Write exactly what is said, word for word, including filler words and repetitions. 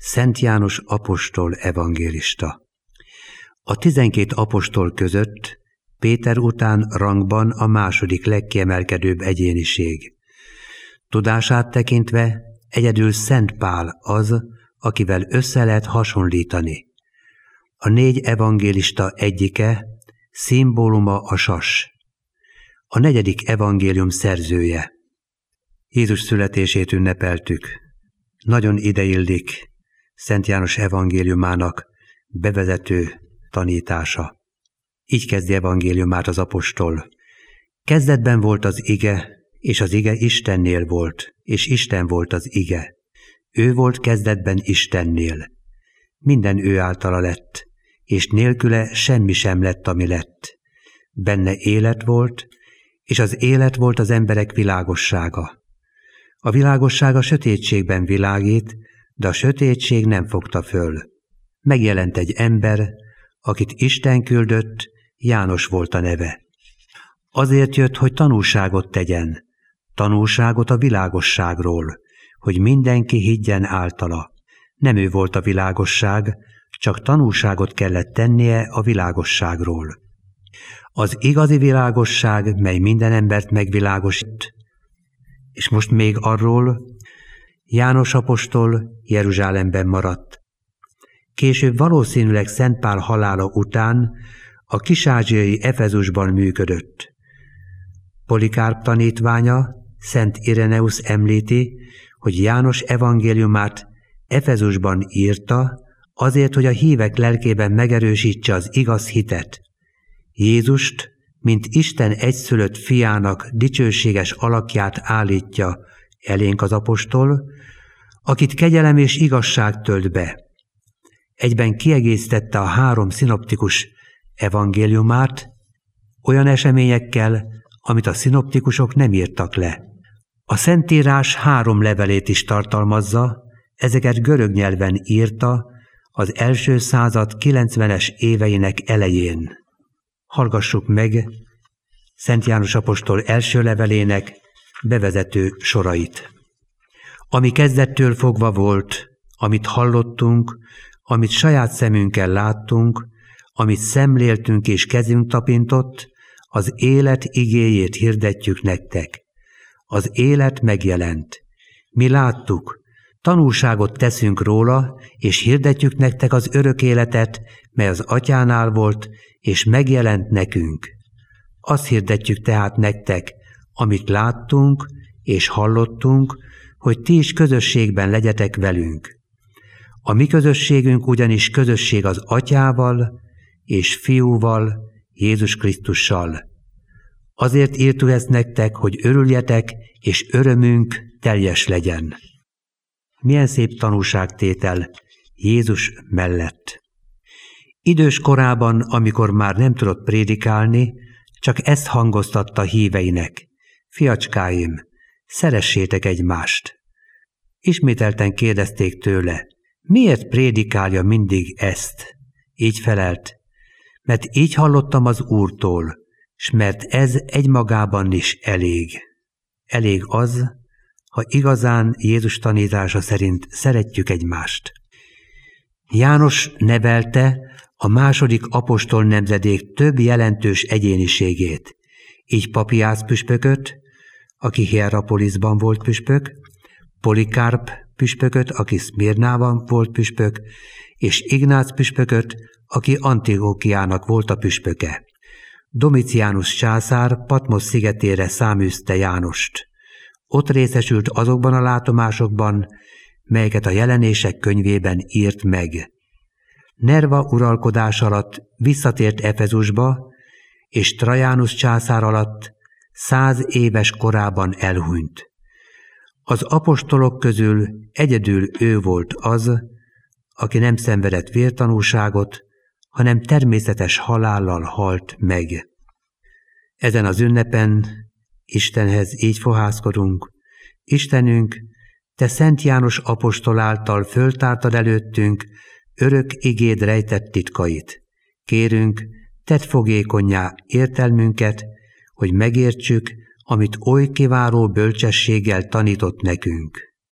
Szent János apostol evangélista. A tizenkét apostol között Péter után rangban a második legkiemelkedőbb egyéniség. Tudását tekintve egyedül Szent Pál az, akivel össze lehet hasonlítani. A négy evangélista egyike, szimbóluma a sas. A negyedik evangélium szerzője. Jézus születését ünnepeltük. Nagyon ideillik Szent János evangéliumának bevezető tanítása. Így kezdi evangéliumát az apostol. Kezdetben volt az ige, és az ige Istennél volt, és Isten volt az ige. Ő volt kezdetben Istennél. Minden ő általa lett, és nélküle semmi sem lett, ami lett. Benne élet volt, és az élet volt az emberek világossága. A világosság a sötétségben világít, de a sötétség nem fogta föl. Megjelent egy ember, akit Isten küldött, János volt a neve. Azért jött, hogy tanúságot tegyen, tanúságot a világosságról, hogy mindenki higgyen általa. Nem ő volt a világosság, csak tanúságot kellett tennie a világosságról. Az igazi világosság, mely minden embert megvilágosít, és most még arról, János apostol Jeruzsálemben maradt. Később valószínűleg Szent Pál halála után a kis-ázsiai Efezusban működött. Polikárp tanítványa, Szent Ireneusz említi, hogy János evangéliumát Efezusban írta, azért, hogy a hívek lelkében megerősítse az igaz hitet. Jézust, mint Isten egyszülött fiának dicsőséges alakját állítja elénk az apostol, akit kegyelem és igazság tölt be. Egyben kiegészítette a három szinoptikus evangéliumát olyan eseményekkel, amit a szinoptikusok nem írtak le. A Szentírás három levelét is tartalmazza, ezeket görög nyelven írta az első század kilencvenes éveinek elején. Hallgassuk meg Szent János apostol első levelének bevezető sorait. Ami kezdettől fogva volt, amit hallottunk, amit saját szemünkkel láttunk, amit szemléltünk és kezünk tapintott, az élet igéjét hirdetjük nektek. Az élet megjelent. Mi láttuk, tanúságot teszünk róla, és hirdetjük nektek az örök életet, mely az Atyánál volt, és megjelent nekünk. Azt hirdetjük tehát nektek, amit láttunk és hallottunk, hogy ti is közösségben legyetek velünk. A mi közösségünk ugyanis közösség az Atyával és Fiúval, Jézus Krisztussal. Azért írtuk ezt nektek, hogy örüljetek, és örömünk teljes legyen. Milyen szép tanúságtétel Jézus mellett. Idős korában, amikor már nem tudott prédikálni, csak ezt hangoztatta híveinek. Fiacskáim, szeressétek egymást. Ismételten kérdezték tőle, miért prédikálja mindig ezt? Így felelt, mert így hallottam az Úrtól, s mert ez egymagában is elég. Elég az, ha igazán Jézus tanítása szerint szeretjük egymást. János nevelte a második apostol nemzedék több jelentős egyéniségét, így Papiász püspököt, aki Hierapolisban volt püspök, Polikárp püspököt, aki Szmirnában volt püspök, és Ignác püspököt, aki Antiochiának volt a püspöke. Domitianus császár Patmos szigetére száműzte Jánost. Ott részesült azokban a látomásokban, melyeket a jelenések könyvében írt meg. Nerva uralkodás alatt visszatért Efezusba, és Trajanus császár alatt száz éves korában elhunyt. Az apostolok közül egyedül ő volt az, aki nem szenvedett vértanúságot, hanem természetes halállal halt meg. Ezen az ünnepen Istenhez így fohászkodunk. Istenünk, te Szent János apostol által föltártad előttünk örök igéd rejtett titkait. Kérünk, tedd fogékonnyá értelmünket, hogy megértsük, amit oly kiváló bölcsességgel tanított nekünk.